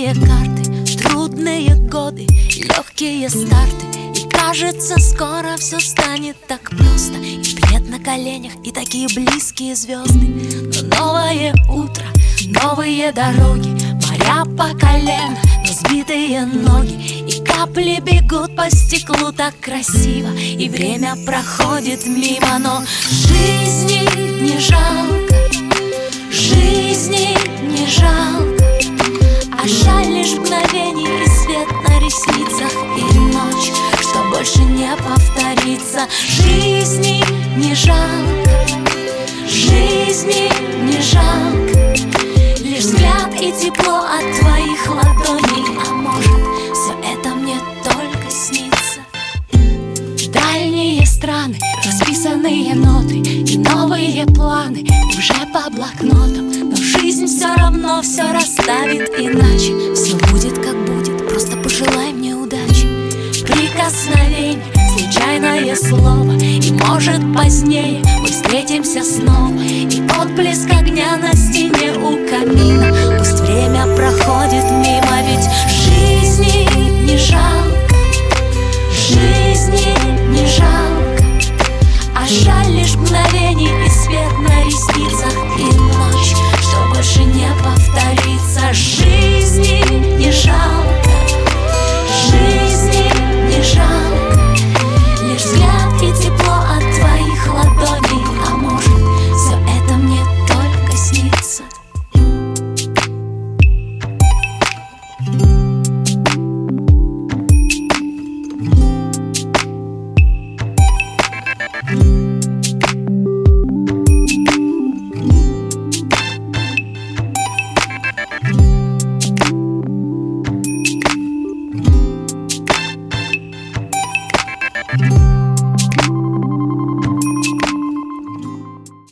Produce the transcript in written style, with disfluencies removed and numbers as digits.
Яркие карты, трудные годы, легкие старты. И кажется, скоро все станет так просто. И плед на коленях, и такие близкие звезды. Но новое утро, новые дороги, моря по колено, но сбитые ноги. И капли бегут по стеклу так красиво, и время проходит мимо. Но жизни не жалко, жизни не жалко, а жаль лишь мгновений и свет на ресницах, и ночь, что больше не повторится. Жизни не жалко, жизни не жалко, лишь взгляд и тепло от твоих ладоней. А может, все это мне только снится? Дальние страны, расписанные ноты и новые планы уже по блокнотам. Но жизнь все равно все расставит иначе. Все будет как будет, просто пожелай мне удачи. Прикосновение, случайное слово, и может позднее мы встретимся снова. И отблеск огня на стене у камина.